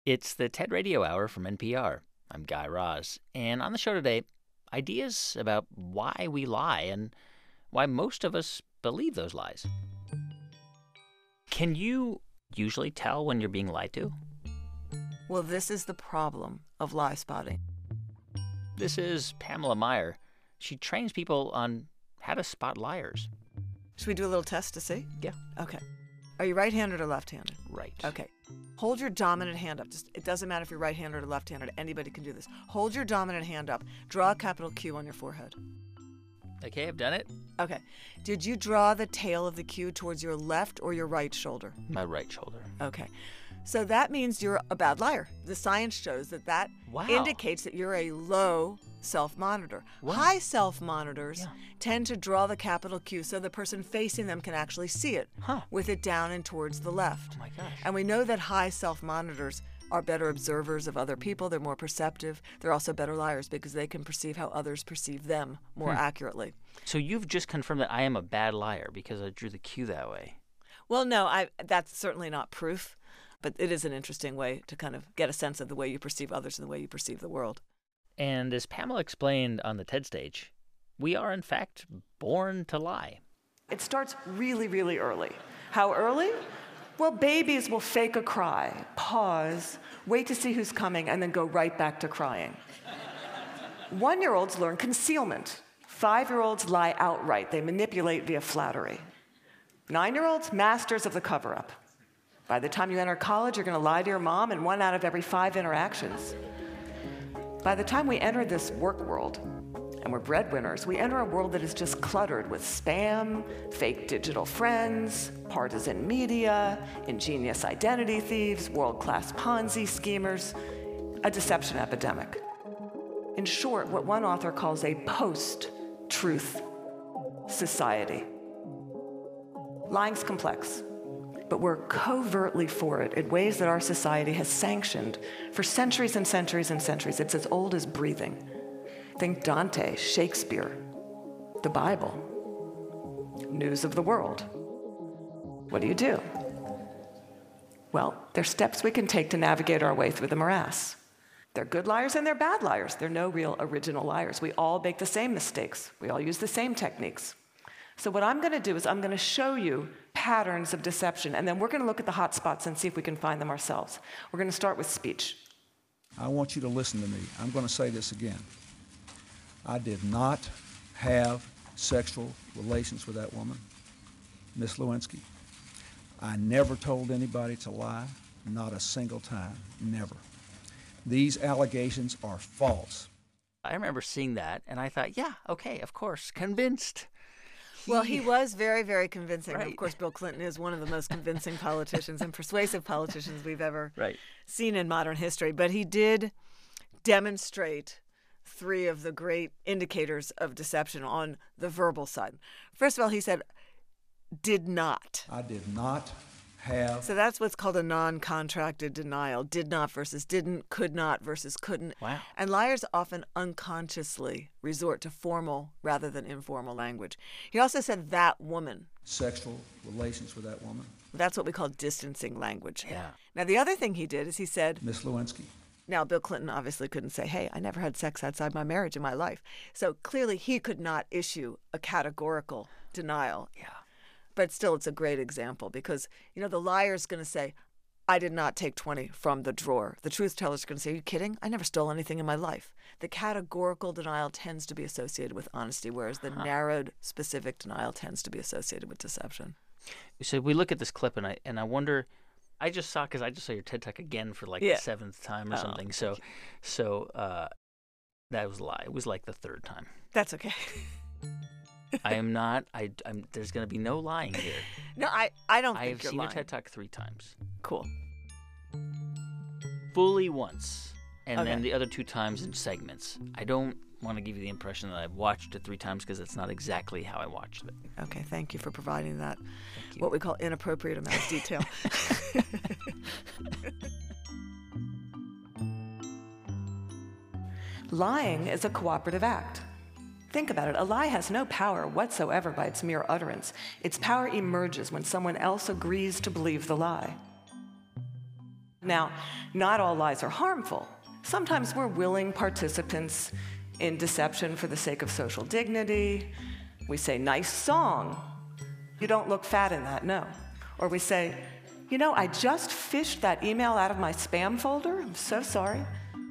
It's the TED Radio Hour from NPR. I'm Guy Raz. And on the show today, ideas about why we lie and why most of us believe those lies. Can you usually tell when you're being lied to? Well, this is the problem of lie spotting. This is Pamela Meyer. She trains people on how to spot liars. Should we do a little test to see? Yeah. Okay. Are you right-handed or left-handed? Right. Okay. Hold your dominant hand up. It doesn't matter if you're right-handed or left-handed. Anybody can do this. Hold your dominant hand up. Draw a capital Q on your forehead. Okay, I've done it. Okay. Did you draw the tail of the Q towards your left or your right shoulder? My right shoulder. Okay. So that means you're a bad liar. The science shows that Wow. indicates that you're a low self-monitor. Wow. High self-monitors tend to draw the capital Q so the person facing them can actually see it with it down and towards the left. Oh, my gosh. And we know that high self-monitors are better observers of other people. They're more perceptive. They're also better liars because they can perceive how others perceive them more accurately. So you've just confirmed that I am a bad liar because I drew the Q that way. Well, no, that's certainly not proof, but it is an interesting way to kind of get a sense of the way you perceive others and the way you perceive the world. And as Pamela explained on the TED stage, we are, in fact, born to lie. It starts really, really early. How early? Well, babies will fake a cry, pause, wait to see who's coming, and then go right back to crying. 1-year-olds learn concealment. 5-year-olds lie outright. They manipulate via flattery. 9-year-olds, masters of the cover-up. By the time you enter college, you're going to lie to your mom in 1 out of every 5 interactions. By the time we enter this work world, and we're breadwinners, we enter a world that is just cluttered with spam, fake digital friends, partisan media, ingenious identity thieves, world-class Ponzi schemers, a deception epidemic. In short, what one author calls a post-truth society. Lying's complex, but we're covertly for it in ways that our society has sanctioned for centuries and centuries and centuries. It's as old as breathing. Think Dante, Shakespeare, the Bible, news of the world. What do? Well, there's steps we can take to navigate our way through the morass. They're good liars and they're bad liars. They're no real original liars. We all make the same mistakes. We all use the same techniques. So what I'm going to do is I'm going to show you patterns of deception, and then we're going to look at the hot spots and see if we can find them ourselves. We're going to start with speech. I want you to listen to me. I'm going to say this again. I did not have sexual relations with that woman, Miss Lewinsky. I never told anybody to lie, not a single time, never. These allegations are false. I remember seeing that, and I thought, yeah, okay, of course, convinced. Well, he was very, very convincing. Right. Of course, Bill Clinton is one of the most convincing politicians and persuasive politicians we've ever seen in modern history. But he did demonstrate 3 of the great indicators of deception on the verbal side. First of all, he said, did not. I did not have. So that's what's called a non-contracted denial. Did not versus didn't, could not versus couldn't. Wow. And liars often unconsciously resort to formal rather than informal language. He also said that woman. Sexual relations with that woman. That's what we call distancing language. Yeah. Now, the other thing he did is he said, Miss Lewinsky. Now, Bill Clinton obviously couldn't say, hey, I never had sex outside my marriage in my life. So clearly he could not issue a categorical denial. Yeah. But still, it's a great example because, the liar's going to say, I did not take 20 from the drawer. The truth teller's going to say, are you kidding? I never stole anything in my life. The categorical denial tends to be associated with honesty, whereas the narrowed, specific denial tends to be associated with deception. So we look at this clip, and I wonder, I just saw your TED Talk again for like the 7th time or something. So that was a lie. It was like the 3rd time. That's okay. I am not. I'm. There's going to be no lying here. No, I don't think I've you're seen lying. your TED Talk 3 times. Cool. Fully once, and Okay. then the other 2 times in segments. I don't want to give you the impression that I've watched it 3 times because it's not exactly how I watched it. Okay, thank you for providing that, Thank you. what we call inappropriate amount of detail. Lying is a cooperative act. Think about it. A lie has no power whatsoever by its mere utterance. Its power emerges when someone else agrees to believe the lie. Now, not all lies are harmful. Sometimes we're willing participants in deception for the sake of social dignity. We say, nice song. You don't look fat in that, no. Or we say, you know, I just fished that email out of my spam folder. I'm so sorry.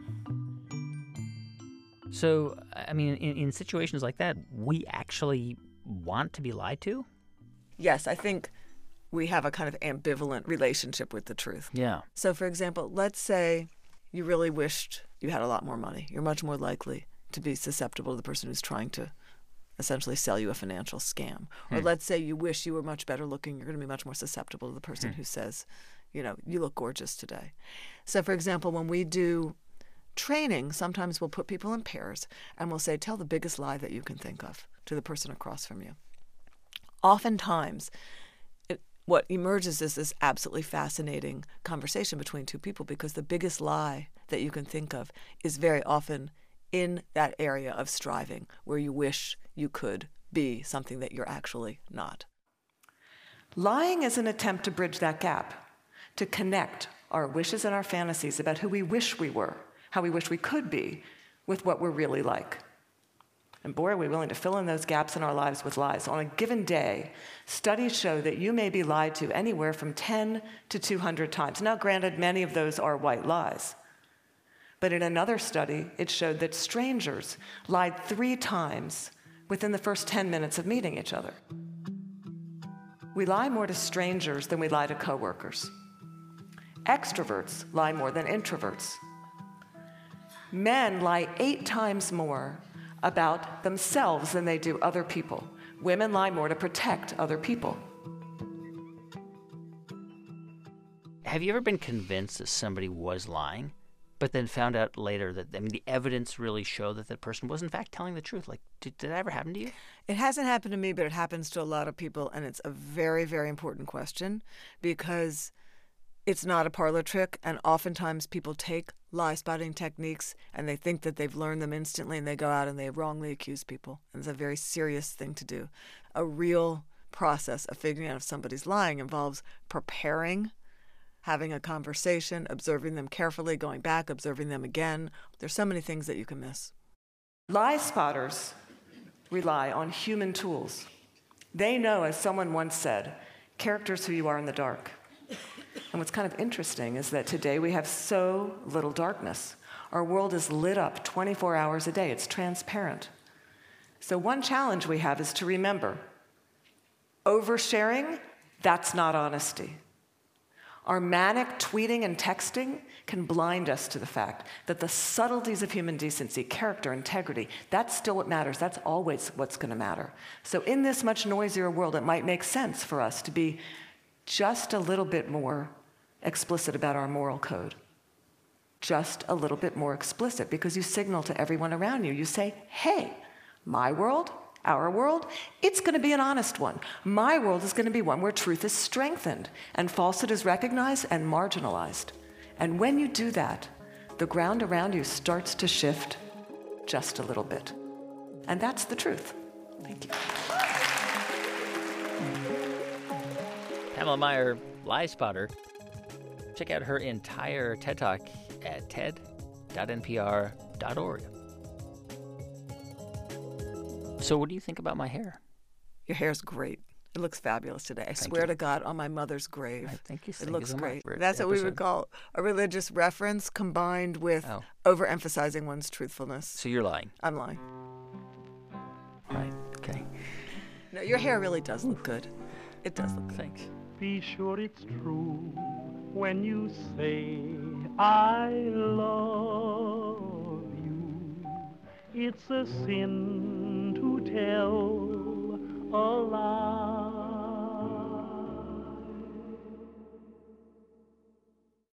So, I mean, in situations like that, we actually want to be lied to? Yes, I think we have a kind of ambivalent relationship with the truth. Yeah. So, for example, let's say you really wished you had a lot more money. You're much more likely to be susceptible to the person who's trying to essentially sell you a financial scam. Or let's say you wish you were much better looking. You're going to be much more susceptible to the person who says, you know, you look gorgeous today. So, for example, when we do training, sometimes we'll put people in pairs and we'll say, tell the biggest lie that you can think of to the person across from you. Oftentimes, what emerges is this absolutely fascinating conversation between two people, because the biggest lie that you can think of is very often in that area of striving where you wish you could be something that you're actually not. Lying is an attempt to bridge that gap, to connect our wishes and our fantasies about who we wish we were, how we wish we could be, with what we're really like. And boy, are we willing to fill in those gaps in our lives with lies. On a given day, studies show that you may be lied to anywhere from 10 to 200 times. Now, granted, many of those are white lies. But in another study, it showed that strangers lied 3 times within the first 10 minutes of meeting each other. We lie more to strangers than we lie to coworkers. Extroverts lie more than introverts. Men lie 8 times more about themselves than they do other people. Women lie more to protect other people. Have you ever been convinced that somebody was lying, but then found out later that, I mean, the evidence really showed that that person was in fact telling the truth? Like, did that ever happen to you? It hasn't happened to me, but it happens to a lot of people, and it's a very, very important question, because it's not a parlor trick, and oftentimes people take lie-spotting techniques and they think that they've learned them instantly, and they go out and they wrongly accuse people. And it's a very serious thing to do. A real process of figuring out if somebody's lying involves preparing, having a conversation, observing them carefully, going back, observing them again. There's so many things that you can miss. Lie spotters rely on human tools. They know, as someone once said, character's who you are in the dark. And what's kind of interesting is that today we have so little darkness. Our world is lit up 24 hours a day. It's transparent. So one challenge we have is to remember, oversharing, that's not honesty. Our manic tweeting and texting can blind us to the fact that the subtleties of human decency, character, integrity, that's still what matters. That's always what's going to matter. So in this much noisier world, it might make sense for us to be just a little bit more explicit about our moral code. Just a little bit more explicit, because you signal to everyone around you. You say, hey, my world, our world, it's going to be an honest one. My world is going to be one where truth is strengthened and falsehood is recognized and marginalized. And when you do that, the ground around you starts to shift just a little bit. And that's the truth. Thank you. Pamela Meyer, Lie Spotter. Check out her entire TED Talk at ted.npr.org. So what do you think about my hair? Your hair's great. It looks fabulous today. I swear to God, on my mother's grave. Thank you. It looks so great. much. That's what we would call a religious reference combined with overemphasizing one's truthfulness. So you're lying. I'm lying. Right. Okay. No, your hair really does look good. It does look good. Thanks. Be sure it's true when you say I love you. It's a sin to tell a lie.